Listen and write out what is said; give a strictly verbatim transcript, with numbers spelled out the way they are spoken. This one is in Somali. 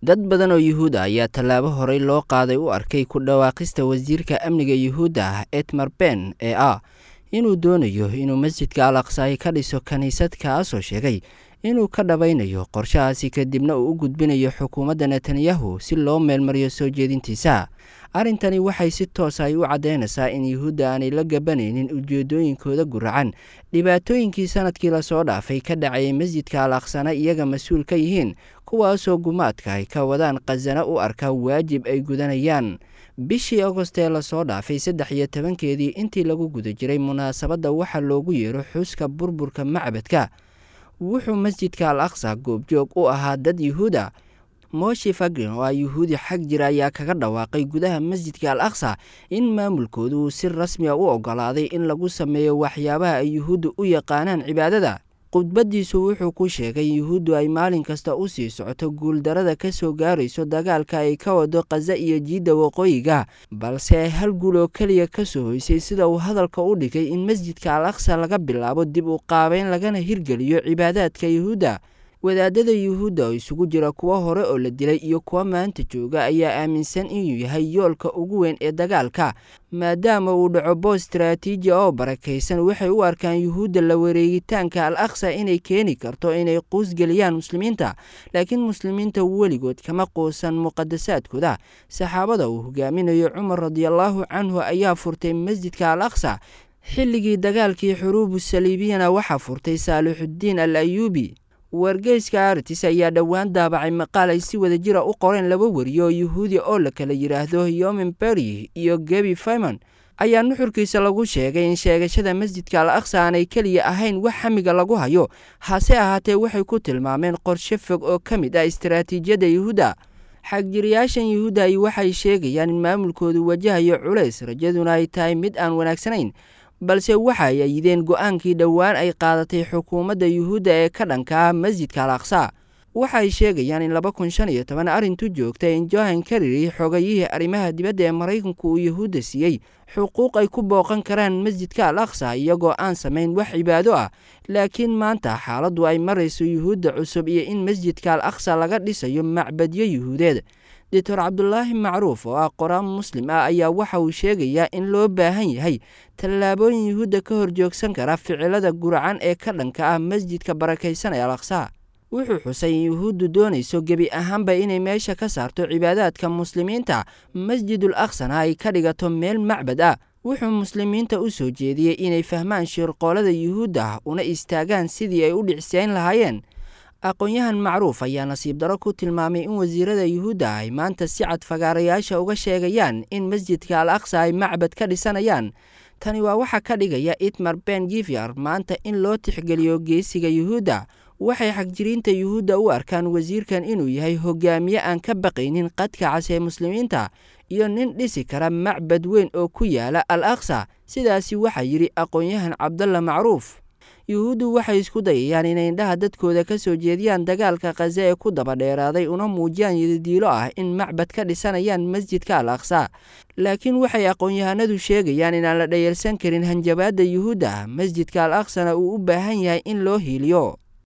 dad badan oo yuhuud ah ayaa tallaabo horey loo qaaday u arkay ku dhawaaqista wasiirka amniga yuhuudda ah Itamar Ben ee ah inuu doonayo inuu masjidka al-aqsa ka dhiso kaniisad, kaasoo sheegay inuu ka dhabaynayo qorshahaasi kadibna uu u gudbinayo xukuumadda Netanyahu si loo meelmariyo soo jeedintiisa. arrintani waxay si toos ah u caddeynaysaa in yuhuudda aanay la gabanaynin ujeedooyinkooda guracan. dhibaatooyinkii sanadkii lasoo dhaafay ka dhacayay masjidka al-aqsana iyaga mas-uul ka yihiin, kuwaasoo gumaadka ay ka wadaan khazana u arka waajib ay gudanayaan. bishii agost ee lasoo dhaafay saddex iyo tobankeedii intii lagu guda jiray munaasabadda waxa loogu yeero xuska burburka macbadka, wuxuu masjidka al-aqsa goobjoog u ahaa dad yuhuud ah. Moshe Fagin oo ah yuhuudi xag jira ayaa kaga dhawaaqay gudaha masjidka al-aqsa in maamulkoodu uu si rasmi ah u ogolaaday in lagu sameeyo waxyaabaha ay yuhuuddu u yaqaanaan cibaadada. khudbadiisu wuxuu ku sheegay in yuhuuddu ay maalin kasta u sii socoto guuldarada ka soo gaarayso dagaalka ay ka wado Khaza iyo jiidda waqooyiga, balse ay hal guul oo keliya ka soo hoysay sida uu hadalka u dhigay in masjidka al-aqsa laga bilaabo dib u qaabeyn lagana hirgeliyo cibaadaadka yuhuudda. wadaadada yuhuudda oo isugu jira kuwa hore oo la dilay iyo kuwa maanta jooga ayaa aaminsan inuu yahay yoolka ugu weyn ee dagaalka, maadaama uu dhaco boos istaraatiiji oo barakaysan. waxay u arkaan yuhuudda la wareegitaanka al-aqsa inay keeni karto inay quusgeliyaan muslimiinta, laakiin muslimiinta weligood kama quusan muqadasaadkooda. saxaabada uu hogaaminayo cumar radiallahu canhu ayaa furtay masjidka al-aqsa. xilligii dagaalkii xuruubu saliibiyana waxaa furtay saalixuddiin al ayuubi. wargeyska Artis ayaa dhowaan daabacay maqaal ay si wada jira u qoreen laba wariyo oo yuhuudi oo la kala yiraahdo Yomin Berry iyo Gaby Fayman, ayaa nuxurkiisa lagu sheegay in sheegashada masjidka al-aqsa aanay keliya ahayn wax xamiga lagu hayo, hase ahaatee waxay ku tilmaameen qorshe fog oo ka mid ah istaraatiijiyadda yuhuudda. xagjiriyaashan yuhuudda ay waxay sheegayaan in maamulkoodu wajahayo culays, rajaduna ay tahay mid aan wanaagsanayn, balse waxa ay ayideen go'aankii dhowaan ay qaadatay xukuumadda yuhuudda ee ka dhanka ah masjidka al-aqsa. waxay sheegayaan in laba kun shan iyo toban arrintu joogtay in John Kerry, xogayihii arrimaha dibadda ee Maraykanku, uu yuhuudda siiyey xuquuq ay ku booqan karaan masjidka al-aqsa iyagoo aan samayn wax cibaado ah. laakiin maanta xaaladdu ay marayso yuhuudda cusub iyo in masjidka al-aqsa laga dhisayo macbadyo yuhuudeed. doctor Cabdulaahi Macruuf oo ah qoraan muslim ah ayaa waxa uu sheegayaa in loo baahan yahay tallaabooyin yuhuudda ka horjoogsan kara ficilada guracan ee ka dhanka ah masjidka barakaysan ee al-aqsa. wuxuu xusay in yuhuuddu doonayso gebi ahaanba inay meesha ka saarto cibaadaadka muslimiinta, masjidul aqsana ay ka dhigato meel macbad ah. wuxuu muslimiinta u soo jeediyey inay fahmaan shirqoolada yuhuudda una istaagaan sidii ay u dhicsayn lahaayeen. aqoon-yahan Macruuf ayaa nasiib daro ku tilmaamay in wasiirada yuhuudda ay maanta si cad fagaarayaasha uga sheegayaan in masjidka al-aqsa ay macbad ka dhisanayaan. tani waa waxa ka dhigaya Itamar Ben Gvir maanta in loo tixgeliyo geesiga yuhuudda. waxay xagjiriinta yuhuudda u arkaan wasiirkan inuu yahay hogaamiye aan ka baqaynin qadka cas ee muslimiinta iyo nin dhisi kara macbad weyn oo ku yaala al-aqsa. sidaasi waxaa yidhi aqoon-yahan Cabdalla Macruuf. yuhuuddu waxay isku dayayaan inay indhaha dadkooda ka soo jeediyaan dagaalka Khaza ee ku daba dheeraaday una muujiyaan yididiilo ah in macbad ka dhisanayaan masjidka al-aqsa, laakiin waxay aqoon-yahanadu sheegayaan inaan la dhayalsan karin hanjabaadda yuhuudda. masjidka al-aqsana uu u baahan yahay in loo hiiliyo.